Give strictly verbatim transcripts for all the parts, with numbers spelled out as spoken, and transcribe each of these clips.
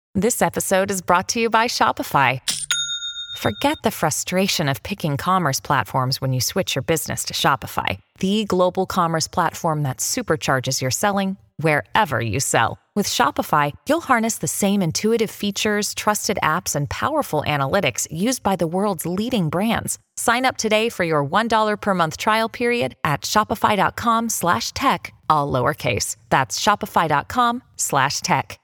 This episode is brought to you by Shopify. Forget the frustration of picking commerce platforms when you switch your business to Shopify, the global commerce platform that supercharges your selling wherever you sell. With Shopify, you'll harness the same intuitive features, trusted apps, and powerful analytics used by the world's leading brands. Sign up today for your one dollar per month trial period at shopify.com slash tech, all lowercase. That's shopify.com slash tech.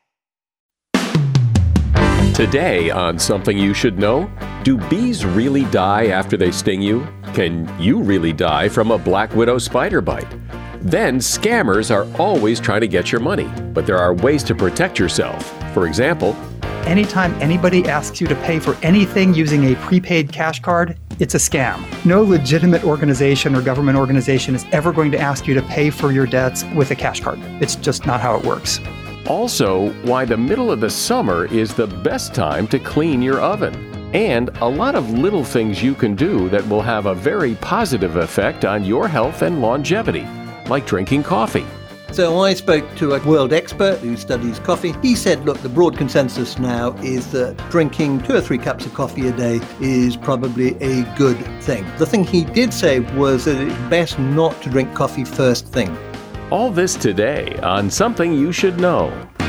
Today on Something You Should Know, do bees really die after they sting you? Can you really die from a black widow spider bite? Then, scammers are always trying to get your money, but there are ways to protect yourself. For example, anytime anybody asks you to pay for anything using a prepaid cash card, it's a scam. No legitimate organization or government organization is ever going to ask you to pay for your debts with a cash card. It's just not how it works. Also, why the middle of the summer is the best time to clean your oven. And a lot of little things you can do that will have a very positive effect on your health and longevity, like drinking coffee. So I spoke to a world expert who studies coffee. He said, look, the broad consensus now is that drinking two or three cups of coffee a day is probably a good thing. The thing he did say was that it's best not to drink coffee first thing. All this today on Something You Should Know.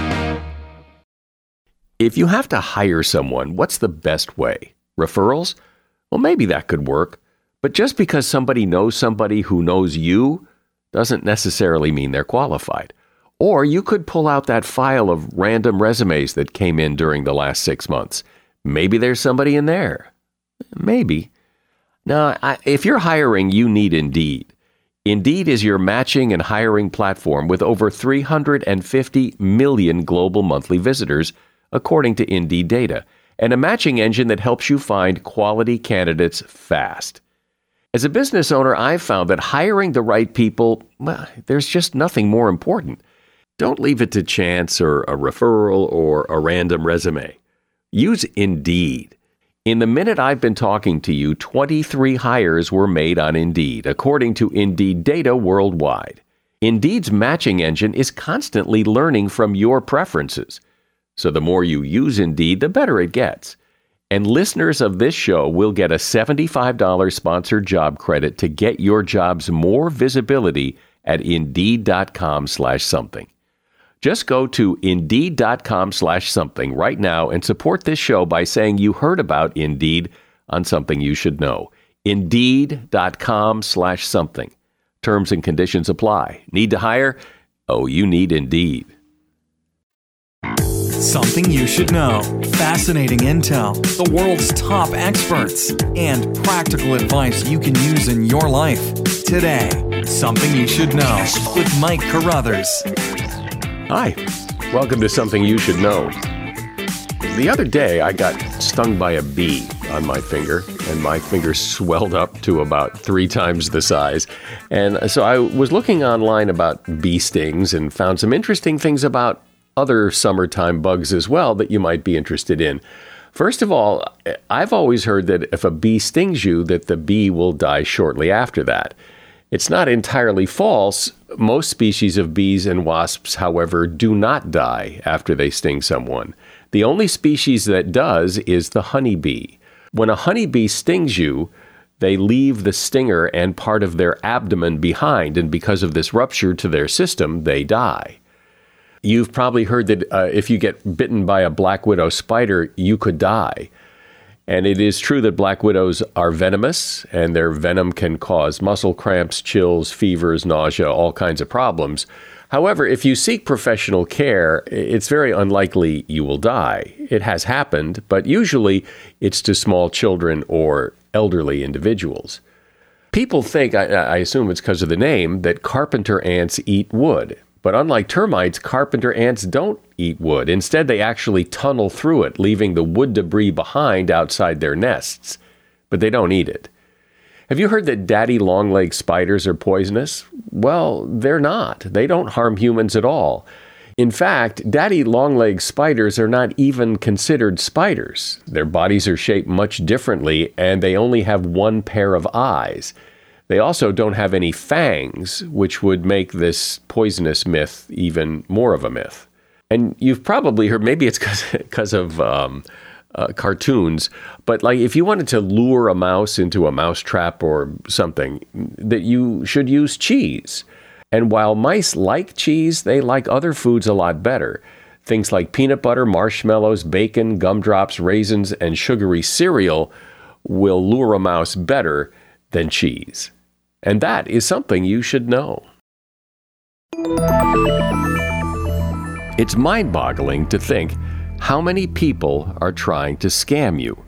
If you have to hire someone, what's the best way? Referrals? Well, maybe that could work. But just because somebody knows somebody who knows you doesn't necessarily mean they're qualified. Or you could pull out that file of random resumes that came in during the last six months. Maybe there's somebody in there. Maybe. Now, I, if you're hiring, you need Indeed. Indeed is your matching and hiring platform with over three hundred fifty million global monthly visitors, according to Indeed data, and a matching engine that helps you find quality candidates fast. As a business owner, I've found that hiring the right people, well, there's just nothing more important. Don't leave it to chance or a referral or a random resume. Use Indeed. In the minute I've been talking to you, twenty-three hires were made on Indeed, according to Indeed data worldwide. Indeed's matching engine is constantly learning from your preferences. So the more you use Indeed, the better it gets. And listeners of this show will get a seventy-five dollars sponsored job credit to get your jobs more visibility at Indeed.com slash something. Just go to Indeed.com slash something right now and support this show by saying you heard about Indeed on Something You Should Know. Indeed.com slash something. Terms and conditions apply. Need to hire? Oh, you need Indeed. Something you should know. Fascinating intel, the world's top experts, and practical advice you can use in your life. Today, Something You Should Know with Mike Carruthers. Hi, welcome to Something You Should Know. The other day, I got stung by a bee on my finger, and my finger swelled up to about three times the size. And so I was looking online about bee stings and found some interesting things about other summertime bugs as well that you might be interested in. First of all, I've always heard that if a bee stings you, that the bee will die shortly after that. It's not entirely false. Most species of bees and wasps, however, do not die after they sting someone. The only species that does is the honeybee. When a honeybee stings you, they leave the stinger and part of their abdomen behind, and because of this rupture to their system, they die. You've probably heard that uh, if you get bitten by a black widow spider, you could die. And it is true that black widows are venomous, and their venom can cause muscle cramps, chills, fevers, nausea, all kinds of problems. However, if you seek professional care, it's very unlikely you will die. It has happened, but usually it's to small children or elderly individuals. People think, I, I assume it's because of the name, that carpenter ants eat wood. But unlike termites, carpenter ants don't eat wood. Instead, they actually tunnel through it, leaving the wood debris behind outside their nests. But they don't eat it. Have you heard that daddy long-legged spiders are poisonous? Well, they're not. They don't harm humans at all. In fact, daddy long-legged spiders are not even considered spiders. Their bodies are shaped much differently, and they only have one pair of eyes. They also don't have any fangs, which would make this poisonous myth even more of a myth. And you've probably heard, maybe it's because of um, uh, cartoons, but like if you wanted to lure a mouse into a mousetrap or something, that you should use cheese. And while mice like cheese, they like other foods a lot better. Things like peanut butter, marshmallows, bacon, gumdrops, raisins, and sugary cereal will lure a mouse better than cheese. And that is something you should know. It's mind-boggling to think how many people are trying to scam you.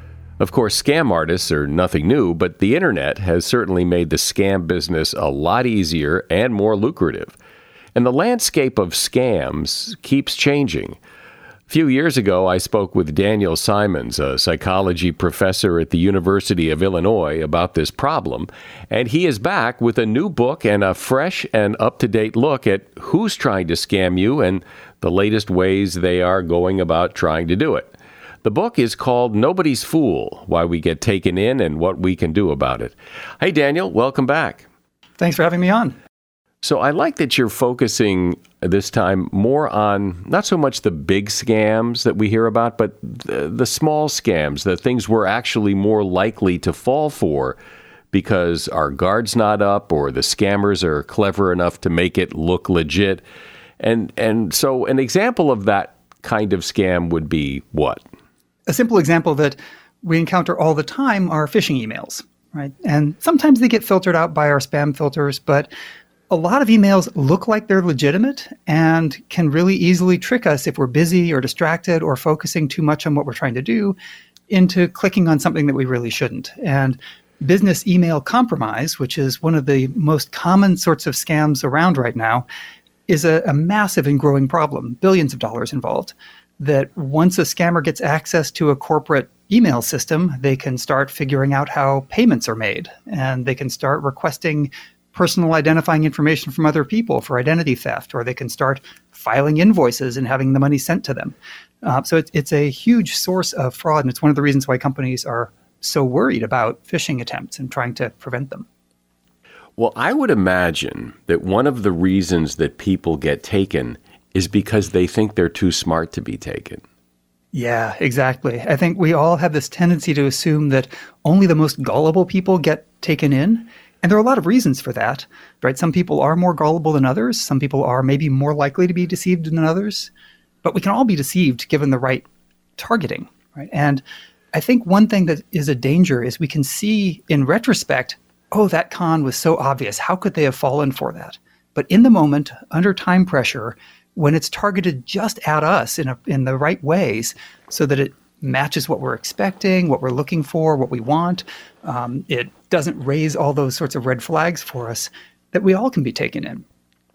Of course, scam artists are nothing new, but the internet has certainly made the scam business a lot easier and more lucrative. And the landscape of scams keeps changing. A few years ago, I spoke with Daniel Simons, a psychology professor at the University of Illinois, about this problem, and he is back with a new book and a fresh and up-to-date look at who's trying to scam you and the latest ways they are going about trying to do it. The book is called Nobody's Fool: Why We Get Taken In and What We Can Do About It. Hey, Daniel, welcome back. Thanks for having me on. So I like that you're focusing this time more on not so much the big scams that we hear about, but the, the small scams, the things we're actually more likely to fall for because our guard's not up or the scammers are clever enough to make it look legit. And and so an example of that kind of scam would be what? A simple example that we encounter all the time are phishing emails, right? And sometimes they get filtered out by our spam filters, but a lot of emails look like they're legitimate and can really easily trick us if we're busy or distracted or focusing too much on what we're trying to do into clicking on something that we really shouldn't. And business email compromise, which is one of the most common sorts of scams around right now, is a, a massive and growing problem, billions of dollars involved, that once a scammer gets access to a corporate email system, they can start figuring out how payments are made, and they can start requesting personal identifying information from other people for identity theft, or they can start filing invoices and having the money sent to them. Uh, so it's, it's a huge source of fraud, and it's one of the reasons why companies are so worried about phishing attempts and trying to prevent them. Well, I would imagine that one of the reasons that people get taken is because they think they're too smart to be taken. Yeah, exactly. I think we all have this tendency to assume that only the most gullible people get taken in. And there are a lot of reasons for that, right? Some people are more gullible than others. Some people are maybe more likely to be deceived than others. But we can all be deceived given the right targeting, right? And I think one thing that is a danger is we can see in retrospect, oh, that con was so obvious. How could they have fallen for that? But in the moment, under time pressure, when it's targeted just at us in a, in the right ways so that it matches what we're expecting, what we're looking for, what we want, um, it doesn't raise all those sorts of red flags for us, that we all can be taken in.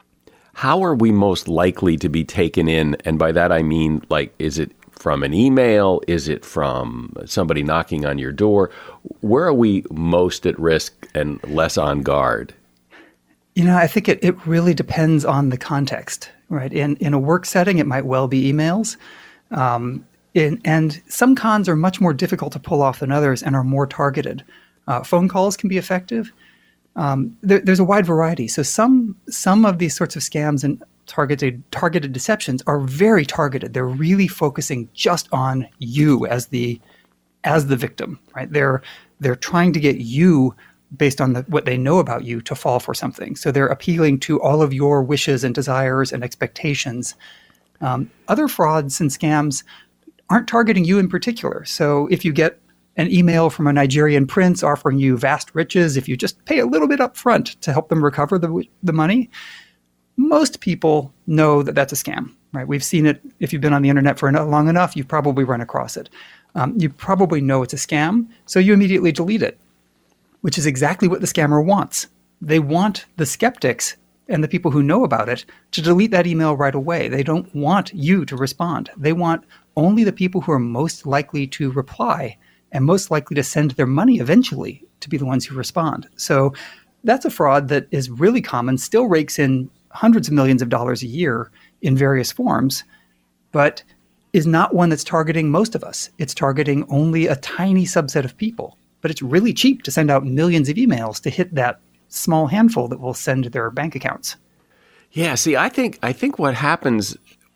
How are we most likely to be taken in? And by that I mean, like, is it from an email? Is it from somebody knocking on your door? Where are we most at risk and less on guard? You know, I think it, it really depends on the context, right? In in a work setting, it might well be emails. Um, in, and some cons are much more difficult to pull off than others and are more targeted. Uh, phone calls can be effective. Um, there, there's a wide variety. So some some of these sorts of scams and targeted targeted deceptions are very targeted. They're really focusing just on you as the as the victim, right? They're they're trying to get you, based on the, what they know about you, to fall for something. So they're appealing to all of your wishes and desires and expectations. Um, other frauds and scams aren't targeting you in particular. So if you get an email from a Nigerian prince offering you vast riches, if you just pay a little bit up front to help them recover the the money, most people know that that's a scam, right? We've seen it. If you've been on the internet for long enough, you've probably run across it. Um, you probably know it's a scam, so you immediately delete it, which is exactly what the scammer wants. They want the skeptics and the people who know about it to delete that email right away. They don't want you to respond. They want only the people who are most likely to reply and most likely to send their money eventually to be the ones who respond. So that's a fraud that is really common, still rakes in hundreds of millions of dollars a year in various forms, but is not one that's targeting most of us. It's targeting only a tiny subset of people. But it's really cheap to send out millions of emails to hit that small handful that will send their bank accounts. Yeah, see, I think I think what happens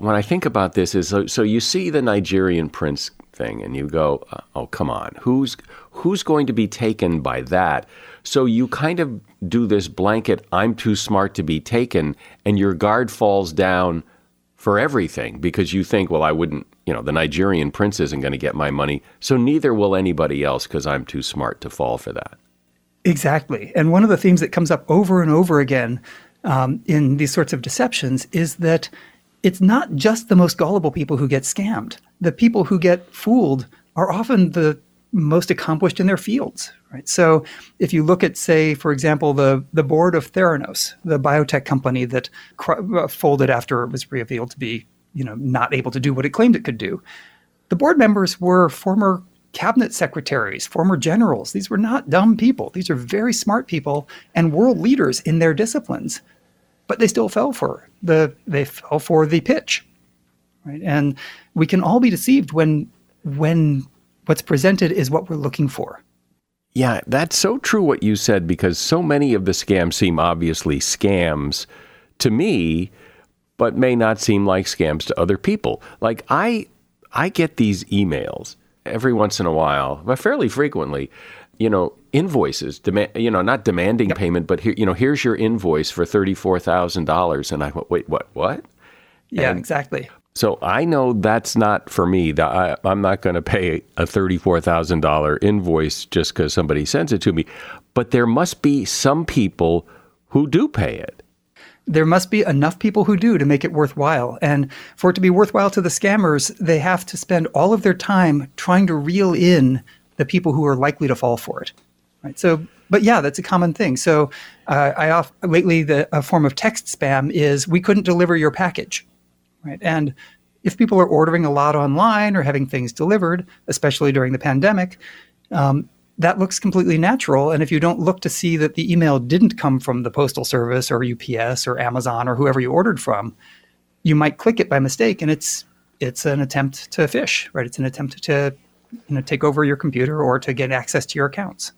when I think about this is, so, so you see the Nigerian prince thing and you go, oh, come on, who's who's going to be taken by that? So you kind of do this blanket, I'm too smart to be taken, and your guard falls down for everything because you think, well, I wouldn't, you know, the Nigerian prince isn't going to get my money, so neither will anybody else because I'm too smart to fall for that. Exactly. And one of the themes that comes up over and over again um, in these sorts of deceptions is that it's not just the most gullible people who get scammed. The people who get fooled are often the most accomplished in their fields, right? So if you look at, say, for example, the, the board of Theranos, the biotech company that cr- folded after it was revealed to be, you know, not able to do what it claimed it could do, the board members were former cabinet secretaries, former generals. These were not dumb people. These are very smart people and world leaders in their disciplines, but they still fell for the they fell for the pitch, right? And we can all be deceived when when what's presented is what we're looking for. Yeah, that's so true what you said, because so many of the scams seem obviously scams to me, but may not seem like scams to other people. Like I I get these emails every once in a while, but fairly frequently, you know, invoices, demand, you know, not demanding yep. payment, but here, you know, here's your invoice for thirty-four thousand dollars. And I went, wait, what, what? Yeah, and exactly. So I know that's not for me. I, I'm not going to pay a thirty-four thousand dollars invoice just because somebody sends it to me. But there must be some people who do pay it. There must be enough people who do to make it worthwhile. And for it to be worthwhile to the scammers, they have to spend all of their time trying to reel in the people who are likely to fall for it. Right. So, but yeah, that's a common thing. So uh, I off, lately, the a form of text spam is, we couldn't deliver your package. Right. And if people are ordering a lot online or having things delivered, especially during the pandemic, um, that looks completely natural. And if you don't look to see that the email didn't come from the Postal Service or U P S or Amazon or whoever you ordered from, you might click it by mistake, and it's it's an attempt to phish, right? It's an attempt to, you know, take over your computer or to get access to your accounts.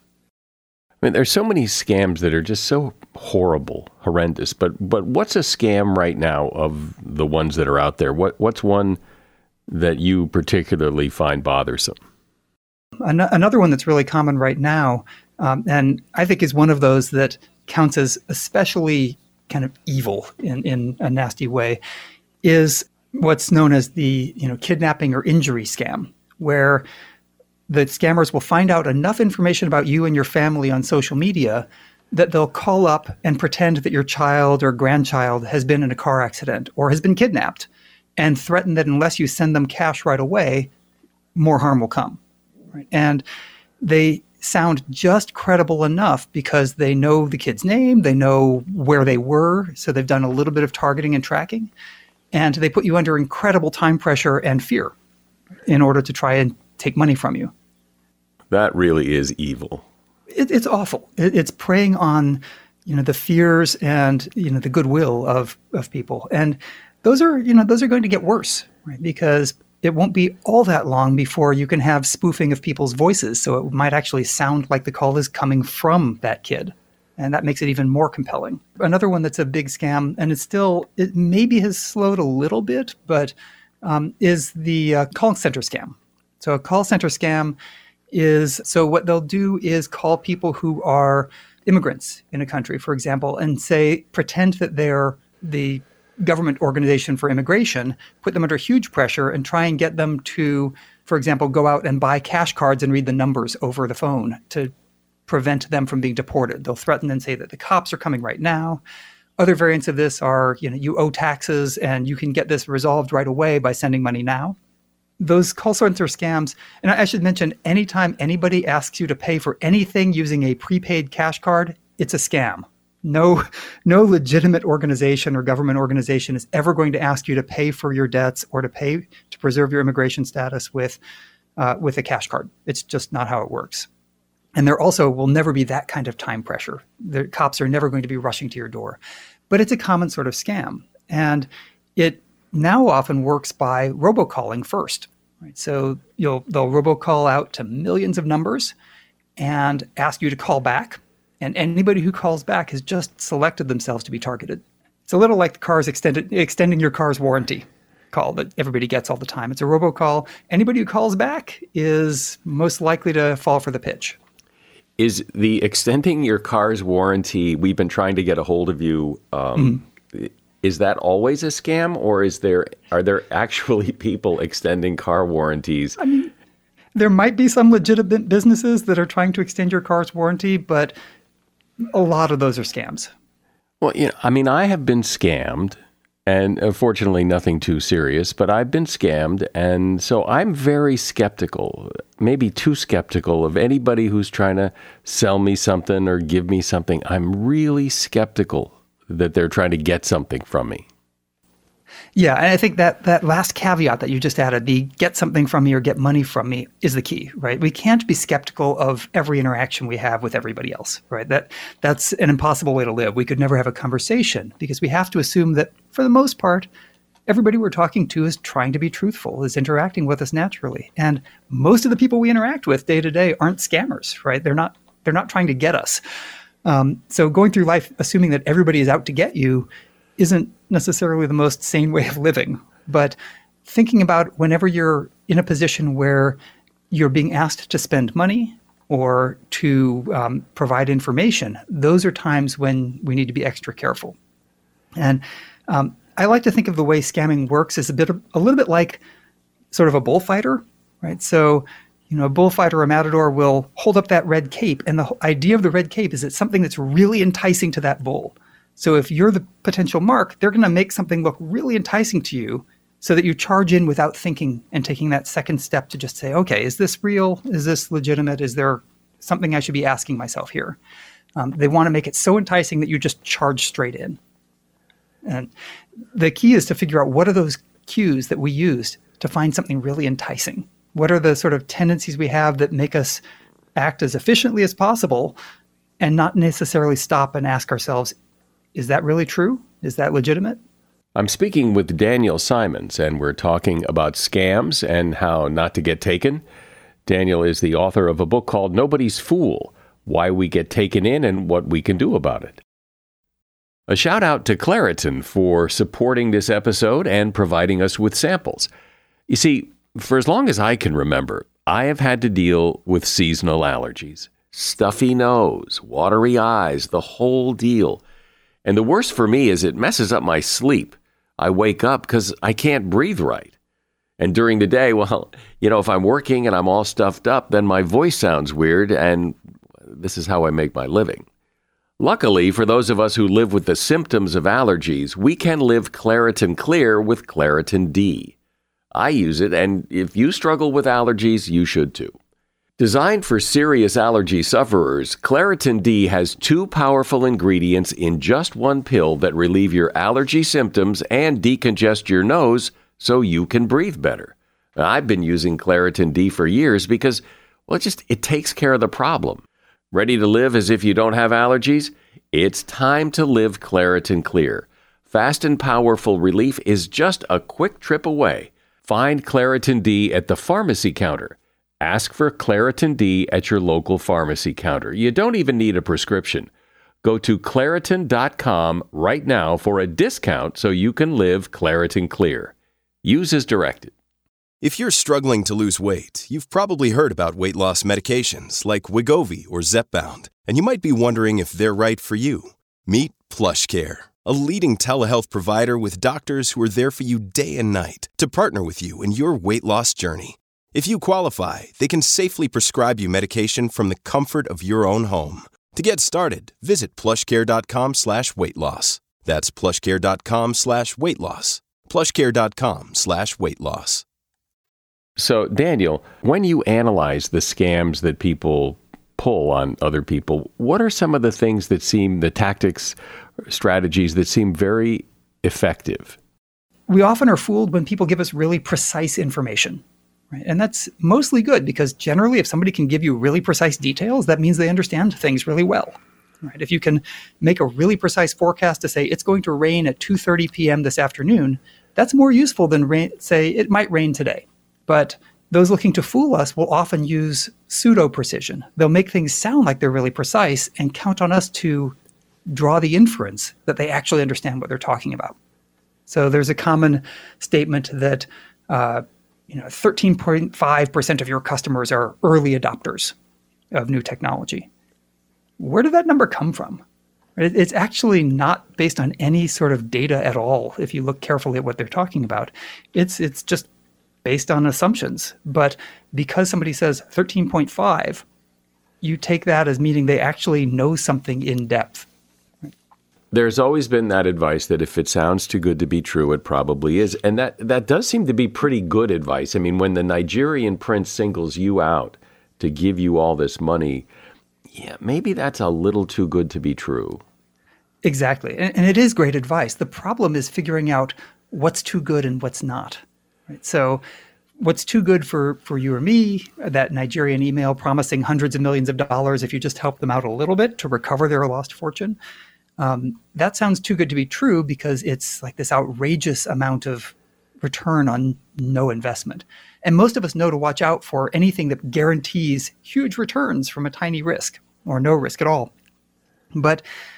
I mean, there's so many scams that are just so horrible, horrendous. But but what's a scam right now of the ones that are out there? What what's one that you particularly find bothersome? An- another one that's really common right now, um, and I think is one of those that counts as especially kind of evil in, in a nasty way, is what's known as the, you know, kidnapping or injury scam, where the scammers will find out enough information about you and your family on social media that they'll call up and pretend that your child or grandchild has been in a car accident or has been kidnapped, and threaten that unless you send them cash right away, more harm will come. Right? And they sound just credible enough because they know the kid's name, they know where they were, so they've done a little bit of targeting and tracking, and they put you under incredible time pressure and fear in order to try and take money from you. That really is evil. It, it's awful. It, it's preying on, you know, the fears and, you know, the goodwill of of people, and those are, you know, those are going to get worse, right? Because it won't be all that long before you can have spoofing of people's voices. So it might actually sound like the call is coming from that kid. And that makes it even more compelling. Another one that's a big scam, and it's still, it maybe has slowed a little bit, but um, is the uh, call center scam. So a call center scam is, so what they'll do is call people who are immigrants in a country, for example, and say, pretend that they're the government organization for immigration, put them under huge pressure and try and get them to, for example, go out and buy cash cards and read the numbers over the phone to prevent them from being deported. They'll threaten and say that the cops are coming right now. Other variants of this are, you know, you owe taxes and you can get this resolved right away by sending money now. Those call center scams, and I should mention, anytime anybody asks you to pay for anything using a prepaid cash card, it's a scam. No, no legitimate organization or government organization is ever going to ask you to pay for your debts or to pay to preserve your immigration status with uh, with a cash card. It's just not how it works. And there also will never be that kind of time pressure. The cops are never going to be rushing to your door. But it's a common sort of scam. And it now often works by robocalling first. Right? So you'll they'll robocall out to millions of numbers and ask you to call back. And anybody who calls back has just selected themselves to be targeted. It's a little like the car's extended, extending your car's warranty. call that everybody gets all the time. It's a robocall. Anybody who calls back is most likely to fall for the pitch. Is the extending your car's warranty, we've been trying to get a hold of you, um, mm. is that always a scam, or is there are there actually people extending car warranties? I mean, there might be some legitimate businesses that are trying to extend your car's warranty, but a lot of those are scams. Well, you know, I mean, I have been scammed, and unfortunately nothing too serious, but I've been scammed, and so I'm very skeptical, maybe too skeptical of anybody who's trying to sell me something or give me something. I'm really skeptical that they're trying to get something from me. Yeah, and I think that that last caveat that you just added, the get something from me or get money from me, is the key, right? We can't be skeptical of every interaction we have with everybody else, right? That that's an impossible way to live. We could never have a conversation because we have to assume that, for the most part, everybody we're talking to is trying to be truthful, is interacting with us naturally. And most of the people we interact with day to day aren't scammers, right? They're not they're not trying to get us. Um, so going through life assuming that everybody is out to get you isn't necessarily the most sane way of living. But thinking about whenever you're in a position where you're being asked to spend money or to um, provide information, those are times when we need to be extra careful. And um, I like to think of the way scamming works as a bit, of, a little bit like sort of a bullfighter, right? So, you know, a bullfighter or a matador will hold up that red cape, and the idea of the red cape is it's something that's really enticing to that bull. So if you're the potential mark, they're going to make something look really enticing to you so that you charge in without thinking and taking that second step to just say, okay, is this real? Is this legitimate? Is there something I should be asking myself here? Um, they want to make it so enticing that you just charge straight in. And the key is to figure out what are those cues that we use to find something really enticing. What are the sort of tendencies we have that make us act as efficiently as possible and not necessarily stop and ask ourselves, is that really true? Is that legitimate? I'm speaking with Daniel Simons, and we're talking about scams and how not to get taken. Daniel is the author of a book called Nobody's Fool: Why We Get Taken In and What We Can Do About It. A shout out to Claritin for supporting this episode and providing us with samples. You see, for as long as I can remember, I have had to deal with seasonal allergies. Stuffy nose, watery eyes, the whole deal. And the worst for me is it messes up my sleep. I wake up because I can't breathe right. And during the day, well, you know, if I'm working and I'm all stuffed up, then my voice sounds weird, and this is how I make my living. Luckily, for those of us who live with the symptoms of allergies, we can live Claritin Clear with Claritin D. I use it, and if you struggle with allergies, you should too. Designed for serious allergy sufferers, Claritin D has two powerful ingredients in just one pill that relieve your allergy symptoms and decongest your nose so you can breathe better. Now, I've been using Claritin D for years because, well, it just it takes care of the problem. Ready to live as if you don't have allergies? It's time to live Claritin Clear. Fast and powerful relief is just a quick trip away. Find Claritin D at the pharmacy counter. Ask for Claritin D at your local pharmacy counter. You don't even need a prescription. Go to Claritin dot com right now for a discount so you can live Claritin Clear. Use as directed. If you're struggling to lose weight, you've probably heard about weight loss medications like Wegovy or Zepbound, and you might be wondering if they're right for you. Meet PlushCare, a leading telehealth provider with doctors who are there for you day and night to partner with you in your weight loss journey. If you qualify, they can safely prescribe you medication from the comfort of your own home. To get started, visit plushcare.com slash weight loss. That's plushcare.com slash weight loss. plushcare.com slash weight loss. So, Daniel, when you analyze the scams that people pull on other people, what are some of the things that seem, the tactics, strategies that seem very effective? We often are fooled when people give us really precise information. Right? And that's mostly good because generally if somebody can give you really precise details, that means they understand things really well. Right? If you can make a really precise forecast to say it's going to rain at two thirty p.m. this afternoon, that's more useful than rain, say it might rain today. But those looking to fool us will often use pseudo-precision. They'll make things sound like they're really precise and count on us to draw the inference that they actually understand what they're talking about. So there's a common statement that uh, you know, thirteen point five percent of your customers are early adopters of new technology. Where did that number come from? It's actually not based on any sort of data at all. If you look carefully at what they're talking about, it's it's just based on assumptions. But because somebody says thirteen point five, you take that as meaning they actually know something in depth. There's always been that advice that if it sounds too good to be true, it probably is. And that, that does seem to be pretty good advice. I mean, when the Nigerian prince singles you out to give you all this money, yeah, maybe that's a little too good to be true. Exactly. And, and it is great advice. The problem is figuring out what's too good and what's not. Right? So what's too good for, for you or me, that Nigerian email promising hundreds of millions of dollars if you just help them out a little bit to recover their lost fortune, um, that sounds too good to be true because it's like this outrageous amount of return on no investment. And most of us know to watch out for anything that guarantees huge returns from a tiny risk or no risk at all. But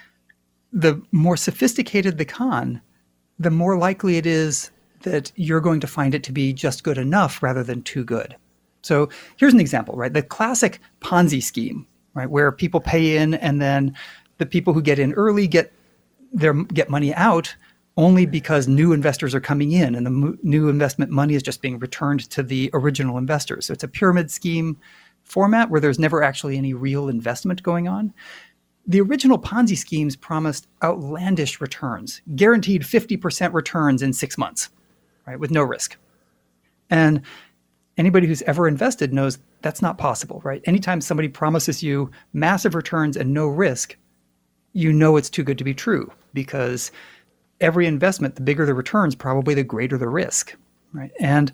the more sophisticated the con, the more likely it is that you're going to find it to be just good enough rather than too good. So here's an example, right? The classic Ponzi scheme, right? Where people pay in and then the people who get in early get their get money out only because new investors are coming in and the mo- new investment money is just being returned to the original investors. So it's a pyramid scheme format where there's never actually any real investment going on. The original Ponzi schemes promised outlandish returns, guaranteed fifty percent returns in six months, right, with no risk. And anybody who's ever invested knows that's not possible, right? Anytime somebody promises you massive returns and no risk, you know it's too good to be true because every investment, the bigger the returns, probably the greater the risk, right? And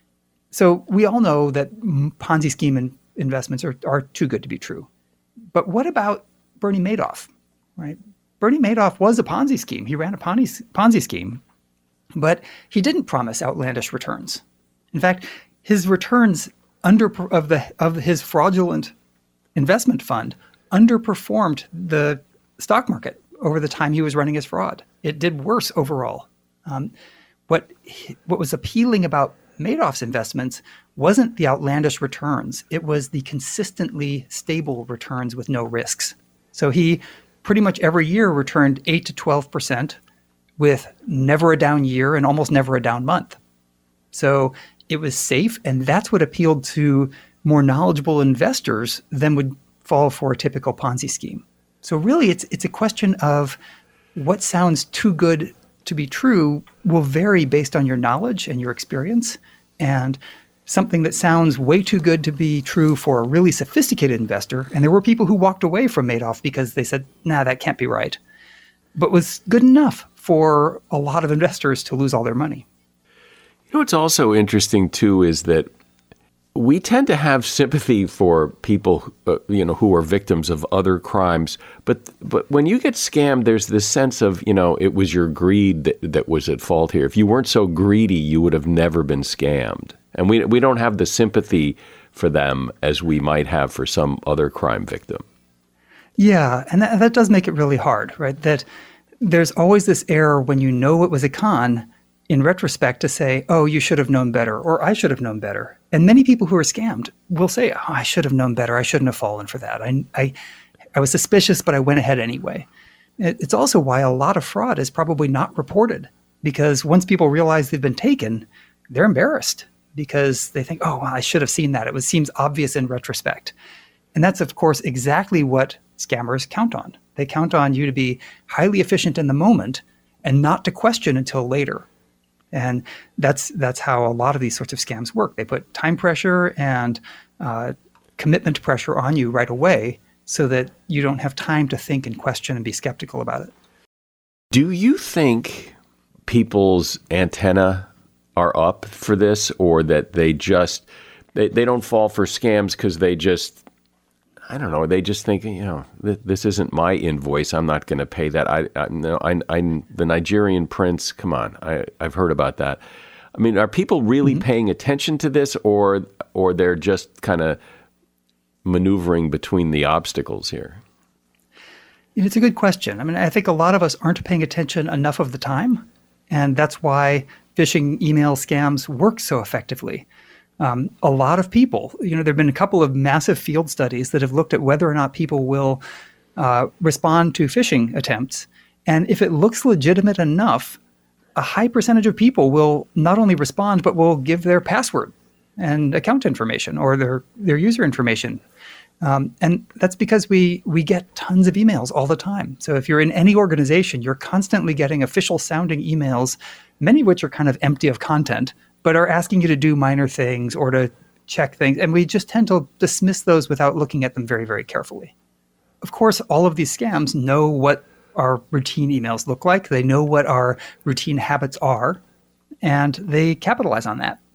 so we all know that Ponzi scheme in investments are, are too good to be true. But what about Bernie Madoff, right? Bernie Madoff was a Ponzi scheme. He ran a Ponzi, Ponzi scheme, but he didn't promise outlandish returns. In fact, his returns under of the of his fraudulent investment fund underperformed the stock market over the time he was running his fraud. It did worse overall. Um, what what was appealing about Madoff's investments wasn't the outlandish returns. It was the consistently stable returns with no risks. So he pretty much every year returned eight to twelve percent with never a down year and almost never a down month. So it was safe, and that's what appealed to more knowledgeable investors than would fall for a typical Ponzi scheme. So really, it's it's a question of what sounds too good to be true will vary based on your knowledge and your experience. And something that sounds way too good to be true for a really sophisticated investor, and there were people who walked away from Madoff because they said, nah, that can't be right, but was good enough for a lot of investors to lose all their money. You know what's also interesting, too, is that we tend to have sympathy for people, uh, you know, who are victims of other crimes. But but when you get scammed, there's this sense of, you know, it was your greed that, that was at fault here. If you weren't so greedy, you would have never been scammed. And we we don't have the sympathy for them as we might have for some other crime victim. Yeah, and that, that does make it really hard, right? That there's always this error when you know it was a con, in retrospect, to say, oh, you should have known better, or I should have known better. And many people who are scammed will say, oh, I should have known better. I shouldn't have fallen for that. I, I, I was suspicious, but I went ahead anyway. It, it's also why a lot of fraud is probably not reported, because once people realize they've been taken, they're embarrassed because they think, oh, well, I should have seen that. It was, seems obvious in retrospect. And that's, of course, exactly what scammers count on. They count on you to be highly efficient in the moment and not to question until later. And that's that's how a lot of these sorts of scams work. They put time pressure and uh, commitment pressure on you right away so that you don't have time to think and question and be skeptical about it. Do you think people's antenna are up for this, or that they just, they, they don't fall for scams because they just, I don't know, they just think, you know, th- this isn't my invoice. I'm not going to pay that. I, I no, I, I, the Nigerian prince, come on, I, I've heard about that. I mean, are people really mm-hmm. paying attention to this, or or they're just kind of maneuvering between the obstacles here? It's a good question. I mean, I think a lot of us aren't paying attention enough of the time. And that's why phishing email scams work so effectively. Um, a lot of people, you know, there have been a couple of massive field studies that have looked at whether or not people will uh, respond to phishing attempts. And if it looks legitimate enough, a high percentage of people will not only respond, but will give their password and account information or their, their user information. Um, and that's because we we get tons of emails all the time. So if you're in any organization, you're constantly getting official sounding emails, many of which are kind of empty of content, but are asking you to do minor things or to check things. And we just tend to dismiss those without looking at them very, very carefully. Of course, all of these scams know what our routine emails look like. They know what our routine habits are, and they capitalize on that.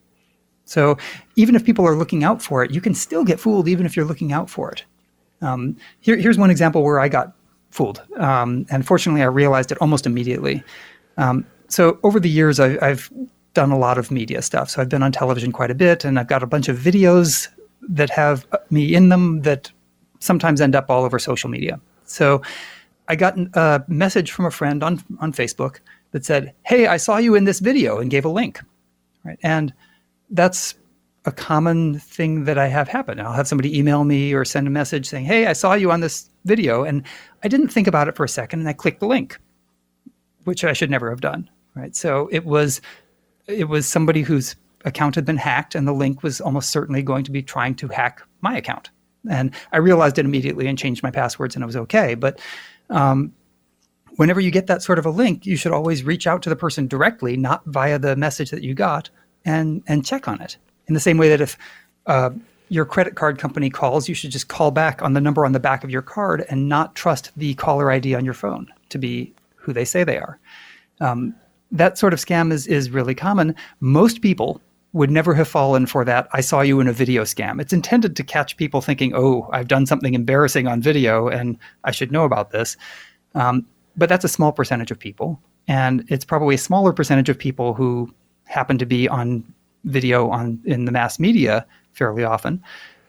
So even if people are looking out for it, you can still get fooled even if you're looking out for it. Um, here, here's one example where I got fooled. Um, and fortunately, I realized it almost immediately. Um, so over the years, I, I've done a lot of media stuff. So I've been on television quite a bit, and I've got a bunch of videos that have me in them that sometimes end up all over social media. So I got a message from a friend on, on Facebook that said, "Hey, I saw you in this video," and gave a link. Right? And that's a common thing that I have happen. I'll have somebody email me or send a message saying, "Hey, I saw you on this video." And I didn't think about it for a second, and I clicked the link, which I should never have done. Right? So it was it was somebody whose account had been hacked, and the link was almost certainly going to be trying to hack my account. And I realized it immediately and changed my passwords, and it was okay. But um, whenever you get that sort of a link, you should always reach out to the person directly, not via the message that you got, and and check on it. In the same way that if uh, your credit card company calls, you should just call back on the number on the back of your card and not trust the caller I D on your phone to be who they say they are. Um, that sort of scam is is really common. Most people would never have fallen for that "I saw you in a video" scam. It's intended to catch people thinking, "Oh, I've done something embarrassing on video and I should know about this." Um, but that's a small percentage of people. And it's probably a smaller percentage of people who happen to be on video on in the mass media fairly often.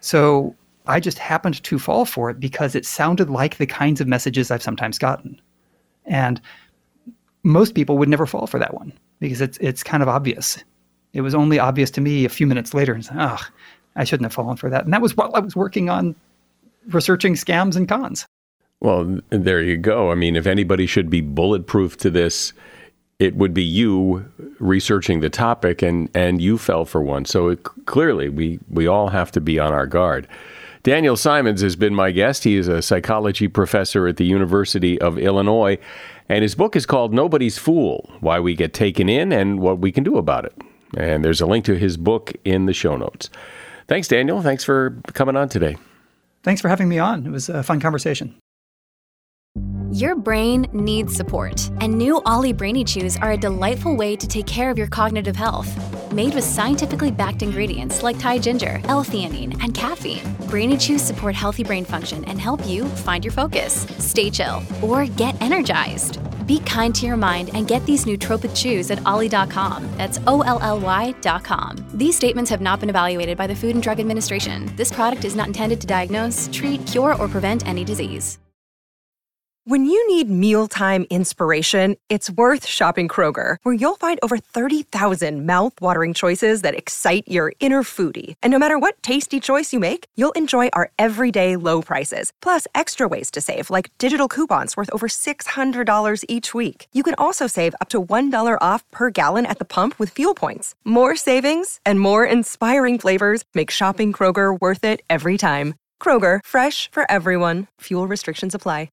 So I just happened to fall for it because it sounded like the kinds of messages I've sometimes gotten. And most people would never fall for that one because it's it's kind of obvious. It was only obvious to me a few minutes later and said, "Oh, I shouldn't have fallen for that." And that was while I was working on researching scams and cons. Well, there you go. I mean, if anybody should be bulletproof to this, it would be you researching the topic, and, and you fell for one. So it, clearly, we, we all have to be on our guard. Daniel Simons has been my guest. He is a psychology professor at the University of Illinois, and his book is called Nobody's Fool: Why We Get Taken In and What We Can Do About It. And there's a link to his book in the show notes. Thanks, Daniel. Thanks for coming on today. Thanks for having me on. It was a fun conversation. Your brain needs support, and new Ollie Brainy Chews are a delightful way to take care of your cognitive health. Made with scientifically backed ingredients like Thai ginger, L-theanine, and caffeine, Brainy Chews support healthy brain function and help you find your focus, stay chill, or get energized. Be kind to your mind and get these nootropic chews at ollie dot com. That's O L L Y dot com. These statements have not been evaluated by the Food and Drug Administration. This product is not intended to diagnose, treat, cure, or prevent any disease. When you need mealtime inspiration, it's worth shopping Kroger, where you'll find over thirty thousand mouth-watering choices that excite your inner foodie. And no matter what tasty choice you make, you'll enjoy our everyday low prices, plus extra ways to save, like digital coupons worth over six hundred dollars each week. You can also save up to one dollar off per gallon at the pump with fuel points. More savings and more inspiring flavors make shopping Kroger worth it every time. Kroger, fresh for everyone. Fuel restrictions apply.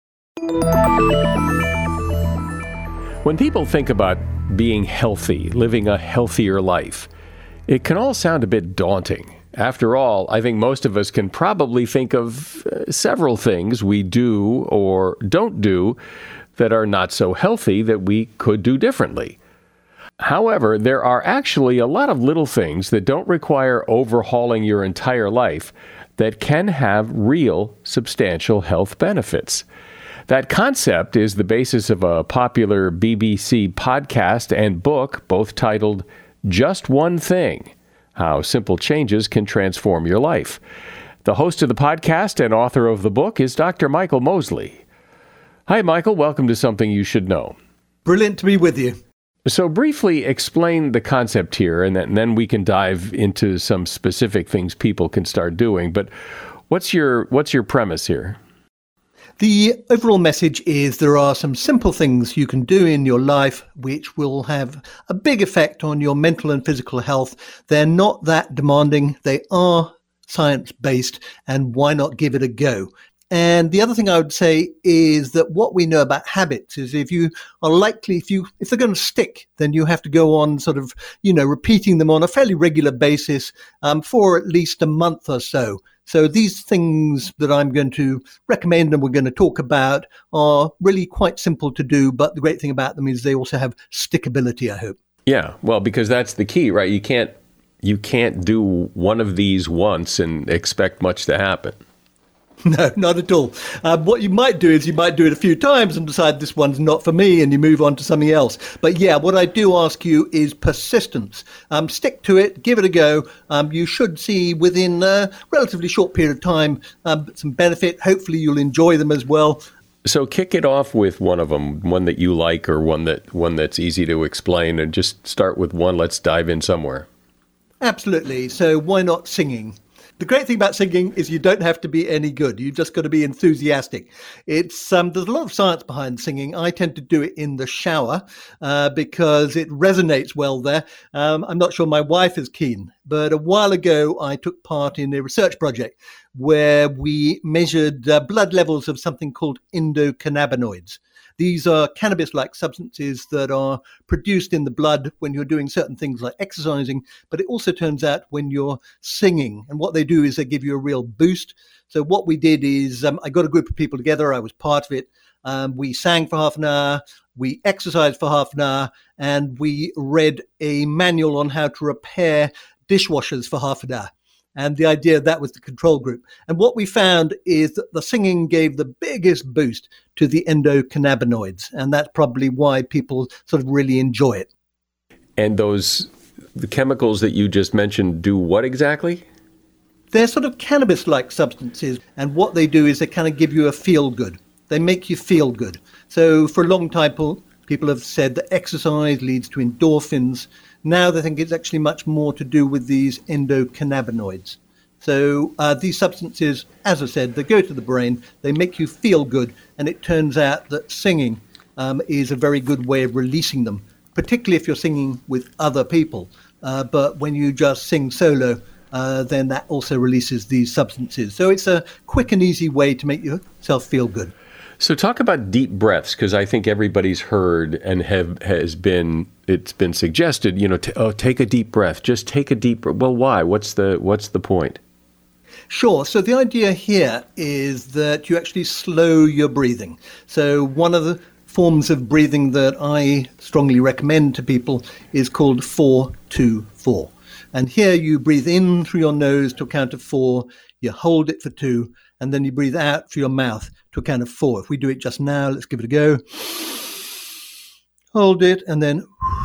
When people think about being healthy, living a healthier life, it can all sound a bit daunting. After all, I think most of us can probably think of uh, several things we do or don't do that are not so healthy that we could do differently. However, there are actually a lot of little things that don't require overhauling your entire life that can have real, substantial health benefits. That concept is the basis of a popular B B C podcast and book, both titled Just One Thing: How Simple Changes Can Transform Your Life. The host of the podcast and author of the book is Doctor Michael Mosley. Hi, Michael. Welcome to Something You Should Know. Brilliant to be with you. So briefly explain the concept here, and then, and then we can dive into some specific things people can start doing. But what's your what's your premise here? The overall message is there are some simple things you can do in your life which will have a big effect on your mental and physical health. They're not that demanding. They are science-based, and why not give it a go? And the other thing I would say is that what we know about habits is if you are likely, if you, if they're going to stick, then you have to go on sort of, you know, repeating them on a fairly regular basis um, for at least a month or so. So these things that I'm going to recommend and we're going to talk about are really quite simple to do. But the great thing about them is they also have stickability, I hope. Yeah, well, because that's the key, right? You can't, you can't do one of these once and expect much to happen. No, not at all. Uh, what you might do is you might do it a few times and decide this one's not for me and you move on to something else. But yeah, what I do ask you is persistence. Um, stick to it, give it a go. Um, you should see within a relatively short period of time um, some benefit. Hopefully you'll enjoy them as well. So kick it off with one of them, one that you like or one that one that's easy to explain, and just start with one. Let's dive in somewhere. Absolutely. So why not singing? The great thing about singing is you don't have to be any good. You've just got to be enthusiastic. It's um, there's a lot of science behind singing. I tend to do it in the shower uh, because it resonates well there. Um, I'm not sure my wife is keen, but a while ago I took part in a research project where we measured uh, blood levels of something called endocannabinoids. These are cannabis-like substances that are produced in the blood when you're doing certain things like exercising, but it also turns out when you're singing. And what they do is they give you a real boost. So what we did is um, I got a group of people together. I was part of it. Um, we sang for half an hour. We exercised for half an hour. And we read a manual on how to repair dishwashers for half an hour. And the idea that was the control group. And what we found is that the singing gave the biggest boost to the endocannabinoids. And that's probably why people sort of really enjoy it. And those, the chemicals that you just mentioned do what exactly? They're sort of cannabis-like substances. And what they do is they kind of give you a feel good. They make you feel good. So for a long time, people have said that exercise leads to endorphins. Now they think it's actually much more to do with these endocannabinoids. So uh, these substances, as I said, they go to the brain, they make you feel good, and it turns out that singing um, is a very good way of releasing them, particularly if you're singing with other people. Uh, but when you just sing solo, uh, then that also releases these substances. So it's a quick and easy way to make yourself feel good. So talk about deep breaths, because I think everybody's heard and have has been it's been suggested, you know, t- oh, take a deep breath. Just take a deep breath. Well, why? What's the what's the point? Sure. So the idea here is that you actually slow your breathing. So one of the forms of breathing that I strongly recommend to people is called four two four. And here you breathe in through your nose to a count of four, you hold it for two, and then you breathe out through your mouth to a count of four. If we do it just now, let's give it a go. Hold it, and then...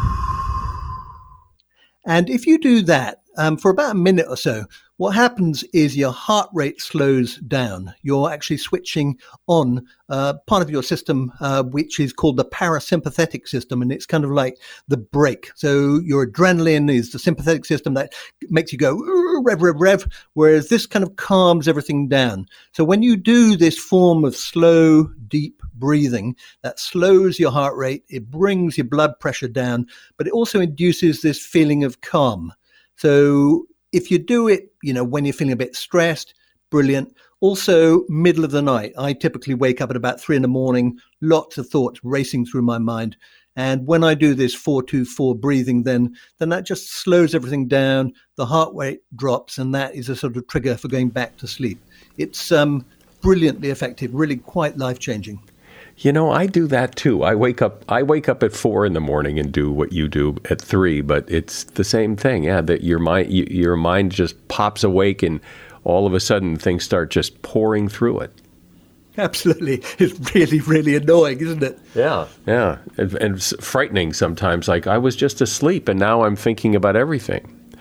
And if you do that um, for about a minute or so, what happens is your heart rate slows down. You're actually switching on uh, part of your system, uh, which is called the parasympathetic system, and it's kind of like the brake. So your adrenaline is the sympathetic system that makes you go rev, rev, rev, whereas this kind of calms everything down. So when you do this form of slow, deep breathing, that slows your heart rate, it brings your blood pressure down, but it also induces this feeling of calm. So if you do it, you know, when you're feeling a bit stressed, brilliant. Also, middle of the night. I typically wake up at about three in the morning, lots of thoughts racing through my mind. And when I do this four two four breathing, then, then that just slows everything down. The heart rate drops, and that is a sort of trigger for going back to sleep. It's um, brilliantly effective, really quite life-changing. You know, I do that too. I wake up I wake up at four in the morning and do what you do at three, but it's the same thing. Yeah, that your mind your mind just pops awake and all of a sudden things start just pouring through it. Absolutely. It's really, really annoying, isn't it? Yeah. Yeah. And, and it's frightening sometimes. Like I was just asleep and now I'm thinking about everything.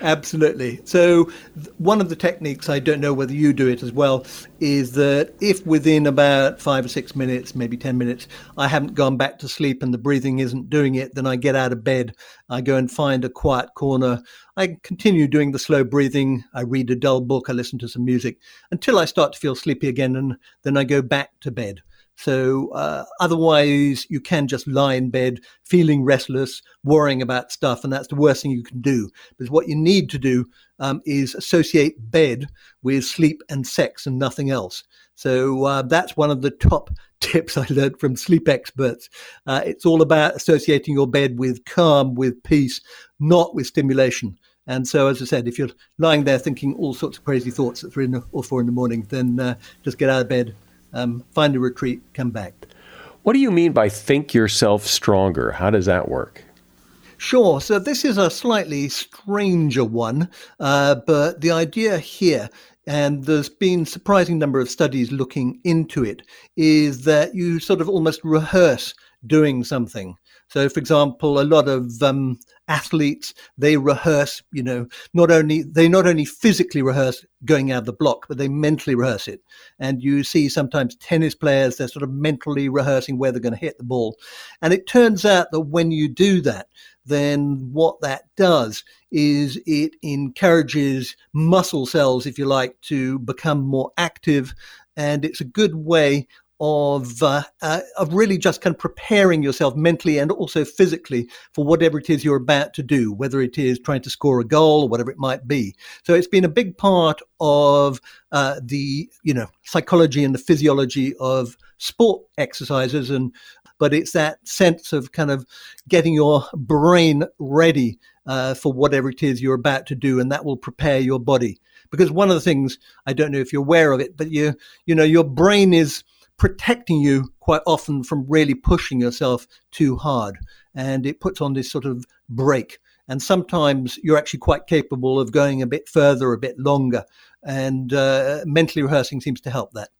Absolutely. So th- one of the techniques, I don't know whether you do it as well, is that if within about five or six minutes, maybe ten minutes, I haven't gone back to sleep and the breathing isn't doing it, then I get out of bed, I go and find a quiet corner, I continue doing the slow breathing, I read a dull book, I listen to some music until I start to feel sleepy again, and then I go back to bed. So uh, otherwise, you can just lie in bed feeling restless, worrying about stuff, and that's the worst thing you can do. Because what you need to do um, is associate bed with sleep and sex and nothing else. So uh, that's one of the top tips I learned from sleep experts. Uh, it's all about associating your bed with calm, with peace, not with stimulation. And so, as I said, if you're lying there thinking all sorts of crazy thoughts at three or four in the morning, then uh, just get out of bed. Um, find a retreat, come back. What do you mean by think yourself stronger? How does that work? Sure. So this is a slightly stranger one, uh, but the idea here, and there's been a surprising number of studies looking into it, is that you sort of almost rehearse doing something. So, for example, a lot of um, athletes, they rehearse, you know, not only, they not only physically rehearse going out of the block, but they mentally rehearse it. And you see sometimes tennis players, they're sort of mentally rehearsing where they're going to hit the ball. And it turns out that when you do that, then what that does is it encourages muscle cells, if you like, to become more active. And it's a good way of uh, uh, of really just kind of preparing yourself mentally and also physically for whatever it is you're about to do, whether it is trying to score a goal or whatever it might be. So it's been a big part of uh, the, you know, psychology and the physiology of sport exercises, and but it's that sense of kind of getting your brain ready uh, for whatever it is you're about to do, and that will prepare your body. Because one of the things, I don't know if you're aware of it, but you you know your brain is protecting you quite often from really pushing yourself too hard, and it puts on this sort of break. And sometimes you're actually quite capable of going a bit further, a bit longer, and uh, mentally rehearsing seems to help that.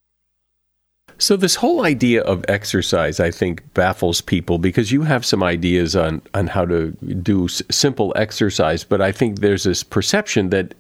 So this whole idea of exercise, I think, baffles people because you have some ideas on, on how to do s- simple exercise, but I think there's this perception that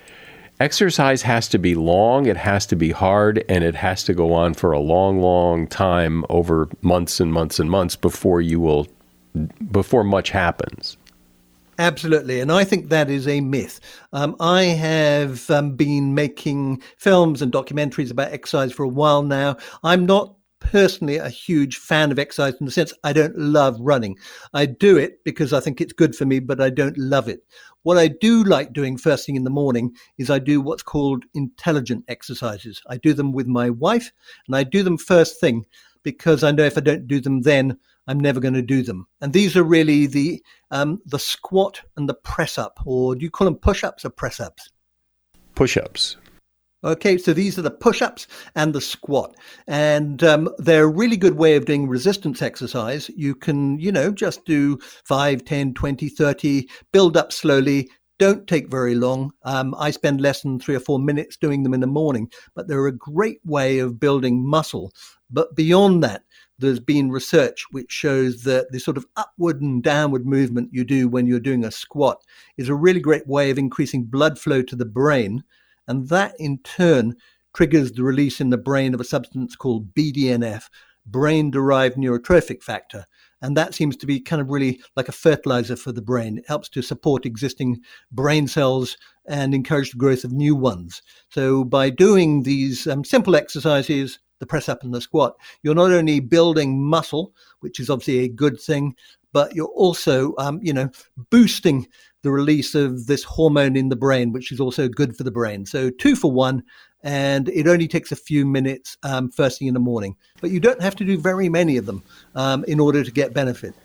exercise has to be long, it has to be hard, and it has to go on for a long, long time over months and months and months before you will, before much happens. Absolutely. And I think that is a myth. Um, I have um, been making films and documentaries about exercise for a while now. I'm not personally a huge fan of exercise in the sense I don't love running. I do it because I think it's good for me, but I don't love it. What I do like doing first thing in the morning is I do what's called intelligent exercises. I do them with my wife, and I do them first thing because I know if I don't do them then, I'm never going to do them. And these are really the um, the squat and the press up, or do you call them push-ups or press-ups? Push-ups. Okay, so these are the push-ups and the squat. And um, they're a really good way of doing resistance exercise. You can, you know, just do five, ten, twenty, thirty, build up slowly. Don't take very long. Um, I spend less than three or four minutes doing them in the morning, but they're a great way of building muscle. But beyond that, there's been research which shows that the sort of upward and downward movement you do when you're doing a squat is a really great way of increasing blood flow to the brain. And that in turn triggers the release in the brain of a substance called B D N F, brain-derived neurotrophic factor. And that seems to be kind of really like a fertilizer for the brain. It helps to support existing brain cells and encourage the growth of new ones. So by doing these um, simple exercises, the press up and the squat, you're not only building muscle, which is obviously a good thing, but you're also, um, you know, boosting the release of this hormone in the brain, which is also good for the brain. So two for one, and it only takes a few minutes um, first thing in the morning. But you don't have to do very many of them um, in order to get benefit.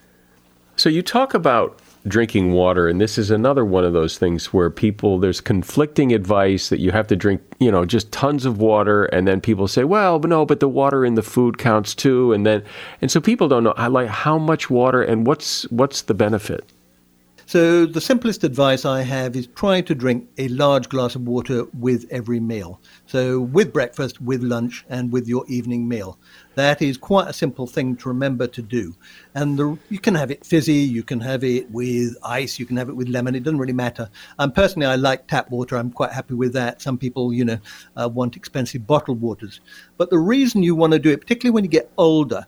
So you talk about drinking water, and this is another one of those things where people, there's conflicting advice that you have to drink, you know, just tons of water, and then people say, well, but no, but the water in the food counts too, and then, and so people don't know, I like how much water and what's what's the benefit. So the simplest advice I have is try to drink a large glass of water with every meal. So with breakfast, with lunch, and with your evening meal. That is quite a simple thing to remember to do. And the, you can have it fizzy, you can have it with ice, you can have it with lemon, it doesn't really matter. Um, personally, I like tap water. I'm quite happy with that. Some people, you know, uh, want expensive bottled waters. But the reason you want to do it, particularly when you get older,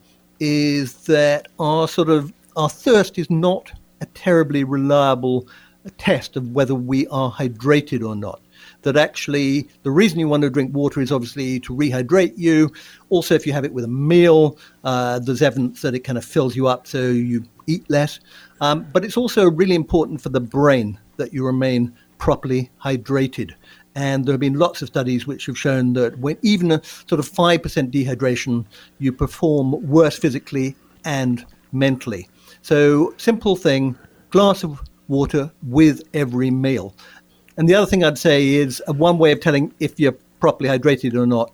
is that our sort of, our thirst is not a terribly reliable test of whether we are hydrated or not. That actually the reason you want to drink water is obviously to rehydrate you. Also, if you have it with a meal, uh, there's evidence that it kind of fills you up so you eat less. Um, but it's also really important for the brain that you remain properly hydrated. And there have been lots of studies which have shown that when even a sort of five percent dehydration, you perform worse physically and mentally. So simple thing, glass of water with every meal. And the other thing I'd say is uh, one way of telling if you're properly hydrated or not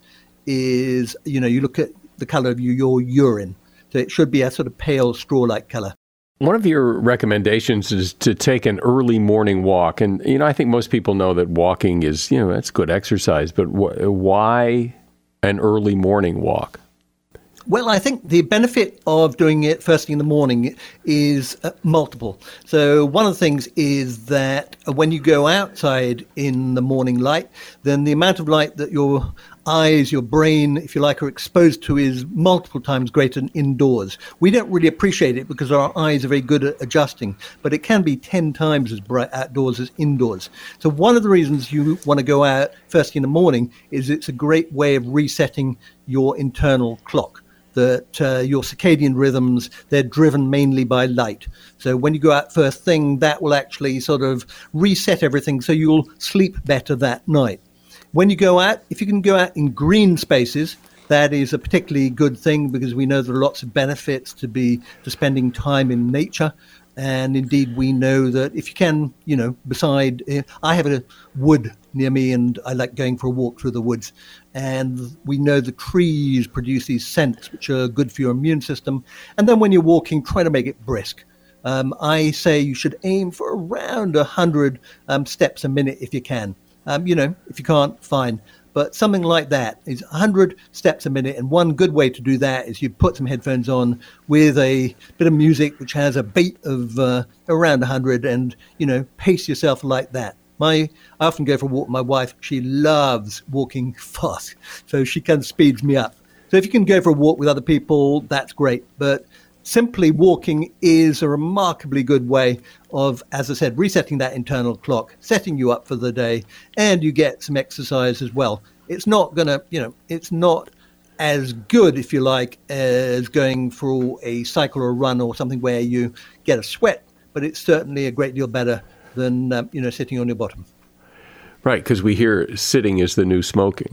is, you know, you look at the color of your, your urine. So it should be a sort of pale straw-like color. One of your recommendations is to take an early morning walk. And, you know, I think most people know that walking is, you know, that's good exercise. But wh- why an early morning walk? Well, I think the benefit of doing it first thing in the morning is uh, multiple. So one of the things is that when you go outside in the morning light, then the amount of light that your eyes, your brain, if you like, are exposed to is multiple times greater than indoors. We don't really appreciate it because our eyes are very good at adjusting, but it can be ten times as bright outdoors as indoors. So one of the reasons you want to go out first thing in the morning is it's a great way of resetting your internal clock. That uh, your circadian rhythms, they're driven mainly by light. So when you go out first thing, that will actually sort of reset everything so you'll sleep better that night. When you go out, if you can go out in green spaces, that is a particularly good thing because we know there are lots of benefits to be to spending time in nature. And indeed, we know that if you can, you know, beside, uh, I have a wood near me and I like going for a walk through the woods. And we know the trees produce these scents which are good for your immune system. And then when you're walking, try to make it brisk. Um, I say you should aim for around one hundred um, steps a minute if you can. Um, you know, if you can't, fine. But something like that is one hundred steps a minute. And one good way to do that is you put some headphones on with a bit of music which has a beat of uh, around one hundred and, you know, pace yourself like that. My, I often go for a walk with my wife. She loves walking fast, so she kind of speeds me up. So if you can go for a walk with other people, that's great. But simply walking is a remarkably good way of, as I said, resetting that internal clock, setting you up for the day, and you get some exercise as well. It's not going to, you know, it's not as good, if you like, as going for a cycle or a run or something where you get a sweat, but it's certainly a great deal better than, um, you know, sitting on your bottom. Right, because we hear sitting is the new smoking.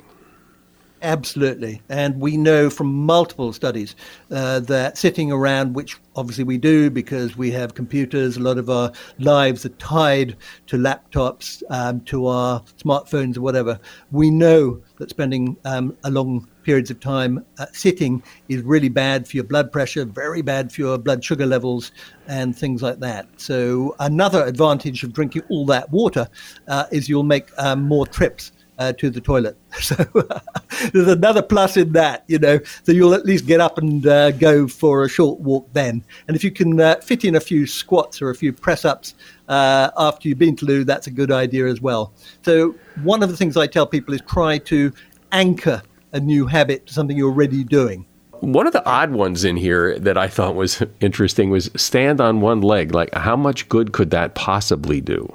Absolutely. And we know from multiple studies uh, that sitting around, which obviously we do because we have computers, a lot of our lives are tied to laptops, um, to our smartphones or whatever. We know that spending um, a long periods of time uh, sitting is really bad for your blood pressure, very bad for your blood sugar levels and things like that. So another advantage of drinking all that water uh, is you'll make um, more trips Uh, to the toilet. So uh, there's another plus in that, you know, so you'll at least get up and uh, go for a short walk then. And if you can uh, fit in a few squats or a few press-ups uh, after you've been to loo, that's a good idea as well. So one of the things I tell people is try to anchor a new habit to something you're already doing. One of the odd ones in here that I thought was interesting was stand on one leg. Like, how much good could that possibly do?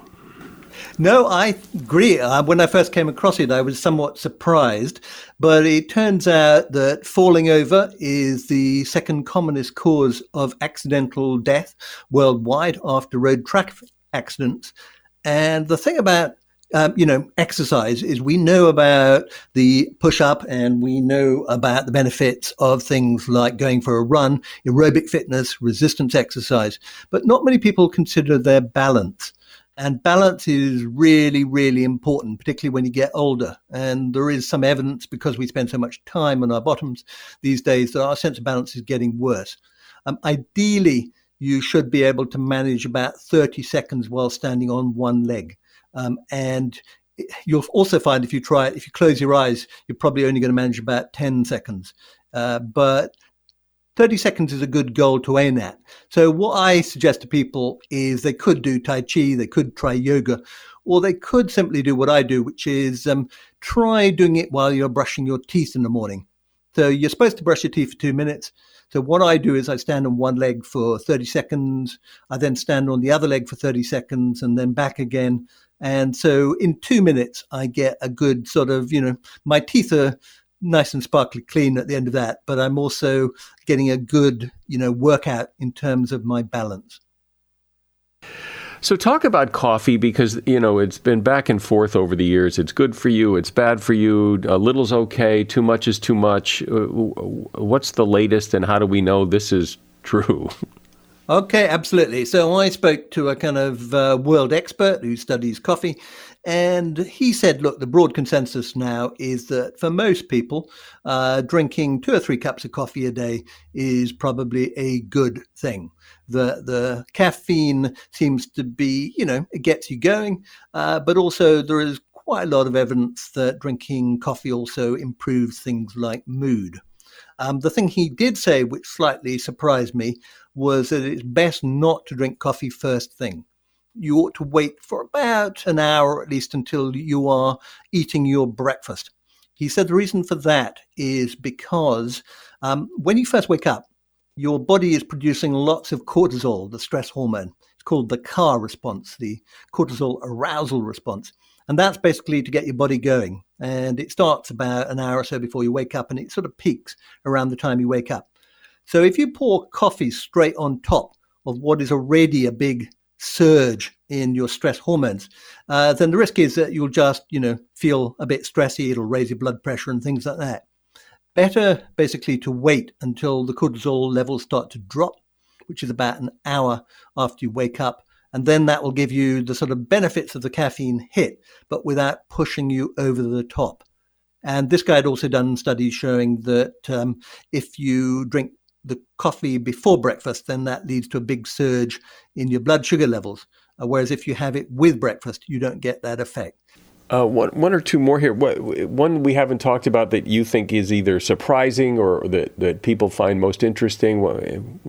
No, I agree. Uh, when I first came across it, I was somewhat surprised. But it turns out that falling over is the second commonest cause of accidental death worldwide after road traffic accidents. And the thing about Um, you know, exercise is we know about the push-up and we know about the benefits of things like going for a run, aerobic fitness, resistance exercise, but not many people consider their balance. And balance is really, really important, particularly when you get older. And there is some evidence, because we spend so much time on our bottoms these days, that our sense of balance is getting worse. Um, ideally, you should be able to manage about thirty seconds while standing on one leg. Um, and you'll also find if you try it, if you close your eyes, you're probably only going to manage about ten seconds. Uh, but thirty seconds is a good goal to aim at. So what I suggest to people is they could do Tai Chi, they could try yoga, or they could simply do what I do, which is um, try doing it while you're brushing your teeth in the morning. So you're supposed to brush your teeth for two minutes. So what I do is I stand on one leg for thirty seconds. I then stand on the other leg for thirty seconds and then back again. And so in two minutes, I get a good sort of, you know, my teeth are nice and sparkly clean at the end of that, but I'm also getting a good, you know, workout in terms of my balance. So talk about coffee, because, you know, it's been back and forth over the years. It's good for you. It's bad for you. A little's okay. Too much is too much. What's the latest, and how do we know this is true? Okay, absolutely. So I spoke to a kind of uh, world expert who studies coffee, and he said, look, the broad consensus now is that for most people, uh, drinking two or three cups of coffee a day is probably a good thing. The the caffeine seems to be, you know, it gets you going, uh, but also there is quite a lot of evidence that drinking coffee also improves things like mood. Um, the thing he did say, which slightly surprised me, was that it's best not to drink coffee first thing. You ought to wait for about an hour at least until you are eating your breakfast. He said the reason for that is because um, when you first wake up, your body is producing lots of cortisol, the stress hormone. It's called the C A R response, the cortisol arousal response. And that's basically to get your body going. And it starts about an hour or so before you wake up, and it sort of peaks around the time you wake up. So if you pour coffee straight on top of what is already a big surge in your stress hormones, uh, then the risk is that you'll just, you know, feel a bit stressy. It'll raise your blood pressure and things like that. Better basically to wait until the cortisol levels start to drop, which is about an hour after you wake up. And then that will give you the sort of benefits of the caffeine hit, but without pushing you over the top. And this guy had also done studies showing that um, if you drink the coffee before breakfast, then that leads to a big surge in your blood sugar levels. Uh, whereas if you have it with breakfast, you don't get that effect. Uh, one, one or two more here. What, one we haven't talked about that you think is either surprising or that, that people find most interesting?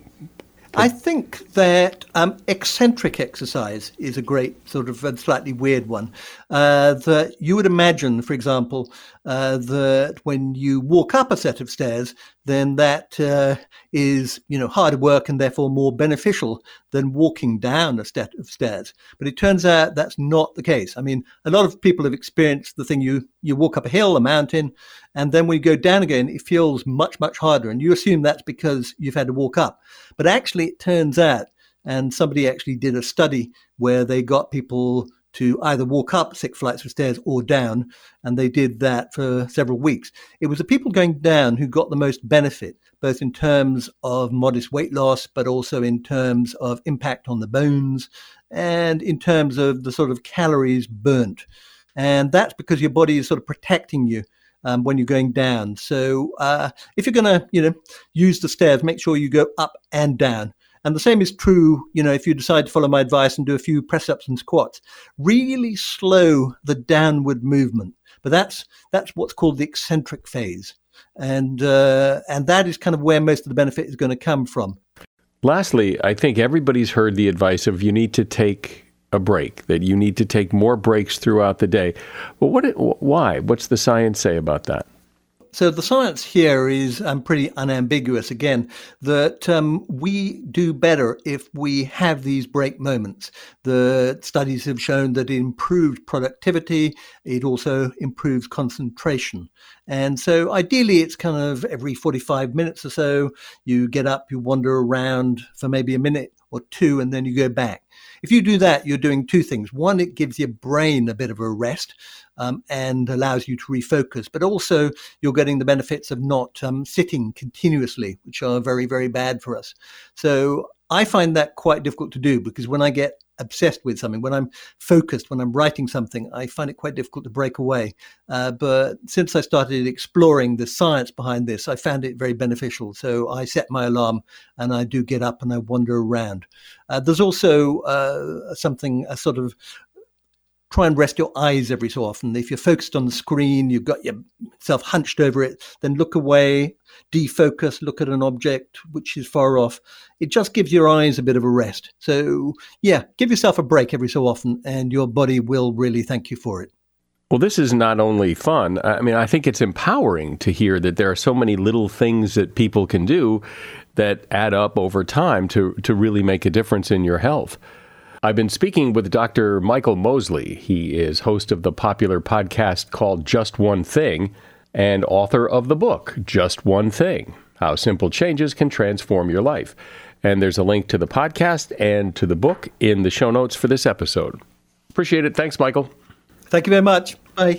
I think that um, eccentric exercise is a great sort of a slightly weird one. Uh, that you would imagine, for example, uh, that when you walk up a set of stairs, then that uh, is, you know, harder work and therefore more beneficial than walking down a set of stairs. But it turns out that's not the case. I mean, a lot of people have experienced the thing you you walk up a hill, a mountain, and then when you go down again, it feels much, much harder. And you assume that's because you've had to walk up. But actually, it turns out, and somebody actually did a study where they got people to either walk up six flights of stairs or down, and they did that for several weeks. It was the people going down who got the most benefit, both in terms of modest weight loss, but also in terms of impact on the bones, and in terms of the sort of calories burnt. And that's because your body is sort of protecting you um, when you're going down. So uh, if you're going to, you know, use the stairs, make sure you go up and down. And the same is true, you know, if you decide to follow my advice and do a few press-ups and squats, really slow the downward movement. But that's that's what's called the eccentric phase. And uh, and that is kind of where most of the benefit is going to come from. Lastly, I think everybody's heard the advice of you need to take a break, that you need to take more breaks throughout the day. Well, what? Why? What's the science say about that? So the science here is um, pretty unambiguous, again, that um, we do better if we have these break moments. The studies have shown that it improves productivity. It also improves concentration. And so ideally, it's kind of every forty-five minutes or so, you get up, you wander around for maybe a minute or two, and then you go back. If you do that, you're doing two things. One, it gives your brain a bit of a rest um, and allows you to refocus, but also you're getting the benefits of not um, sitting continuously, which are very, very bad for us. So I find that quite difficult to do because when I get obsessed with something, when I'm focused, when I'm writing something, I find it quite difficult to break away. Uh, but since I started exploring the science behind this, I found it very beneficial. So I set my alarm and I do get up and I wander around. Uh, there's also uh, something, a sort of try and rest your eyes every so often. If you're focused on the screen, you've got yourself hunched over it, then look away, defocus, look at an object which is far off. It just gives your eyes a bit of a rest. So yeah, give yourself a break every so often and your body will really thank you for it. Well, this is not only fun. I mean, I think it's empowering to hear that there are so many little things that people can do that add up over time to, to really make a difference in your health. I've been speaking with Doctor Michael Mosley. He is host of the popular podcast called Just One Thing and author of the book, Just One Thing, How Simple Changes Can Transform Your Life. And there's a link to the podcast and to the book in the show notes for this episode. Appreciate it. Thanks, Michael. Thank you very much. Bye.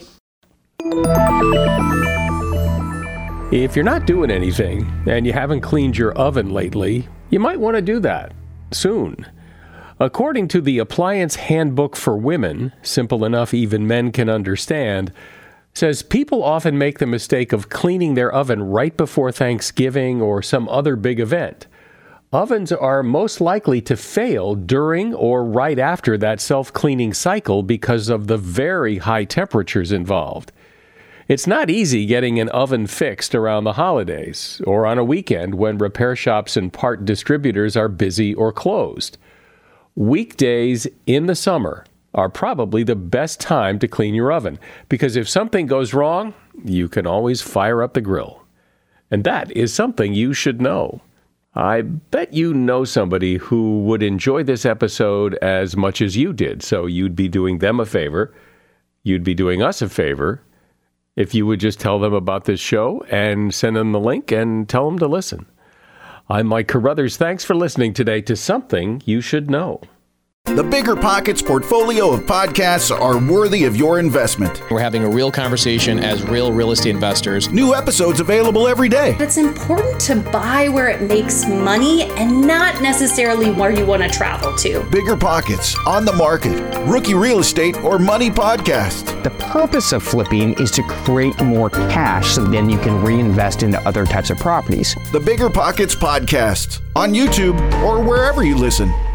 If you're not doing anything and you haven't cleaned your oven lately, you might want to do that soon. According to the Appliance Handbook for Women, simple enough even men can understand, says people often make the mistake of cleaning their oven right before Thanksgiving or some other big event. Ovens are most likely to fail during or right after that self-cleaning cycle because of the very high temperatures involved. It's not easy getting an oven fixed around the holidays or on a weekend when repair shops and part distributors are busy or closed. Weekdays in the summer are probably the best time to clean your oven because if something goes wrong, you can always fire up the grill. And that is something you should know. I bet you know somebody who would enjoy this episode as much as you did, so you'd be doing them a favor. You'd be doing us a favor if you would just tell them about this show and send them the link and tell them to listen. I'm Mike Carruthers. Thanks for listening today to Something You Should Know. The Bigger Pockets portfolio of podcasts are worthy of your investment. We're having a real conversation as real real estate investors. New episodes available every day. It's important to buy where it makes money and not necessarily where you want to travel to. Bigger Pockets, On the Market, Rookie Real Estate, or Money Podcast. The purpose of flipping is to create more cash so then you can reinvest into other types of properties. The Bigger Pockets Podcast on YouTube or wherever you listen.